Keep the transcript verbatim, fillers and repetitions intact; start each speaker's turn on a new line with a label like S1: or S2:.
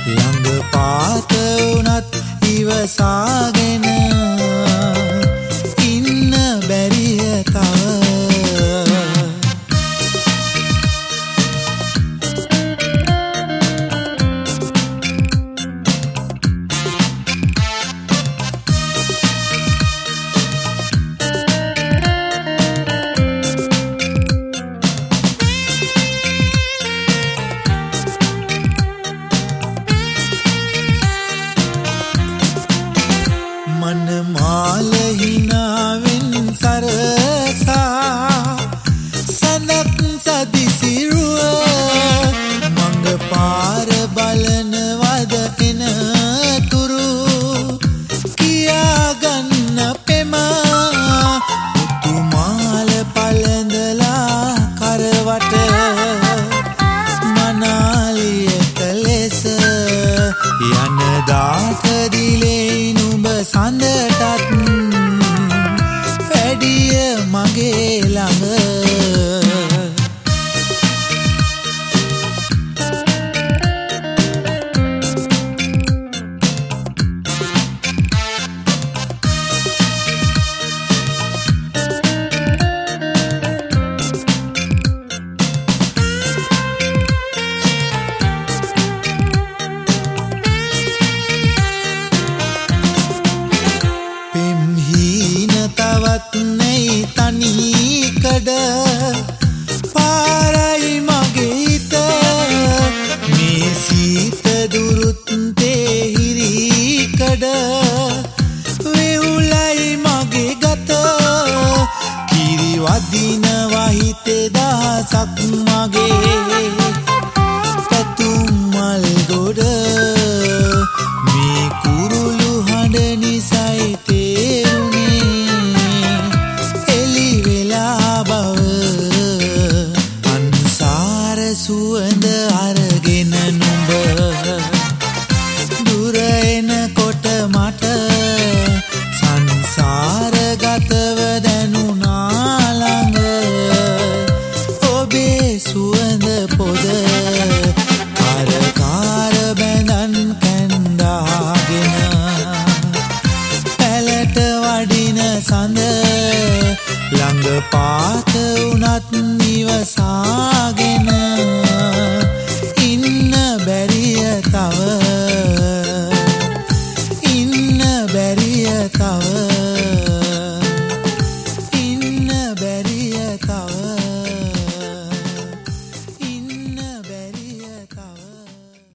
S1: ළඟ පාත වුණත් ඉවසාගෙන ඉන්න බැරිය තව මනමාල හිනාවෙන් සරසා සනක් සදිසිරුව මඟ පාර බලනවද එන තුරු කියාගන්න පෙමා උතුමාල පලඳලා කරවට මනාලියට ලෙස යන දාට දිලේ සඳටත් වැඩිය මගේ ළඟ නැයි තනිකඩ පාරයි මගේ හිත මේ සීත දුරුත් තේහිරිකඩ වෙවුලයි මගේ ගත කිරි වදිනවා හිතේ දහසක් මගේ පැතුම් මල් ගොඩ මේ කුරුළු හඬ නිසයි සුවඳ අරගෙන නුඹ දුර එනකොට මට සංසාරගතව දැනුණා ළඟ ඔබේ සුවඳ පොද කාර කාර බැඳන් කැන්දාගෙන පැලට වඩින සඳ ළඟ පාත වුණත් ඉවසාගෙන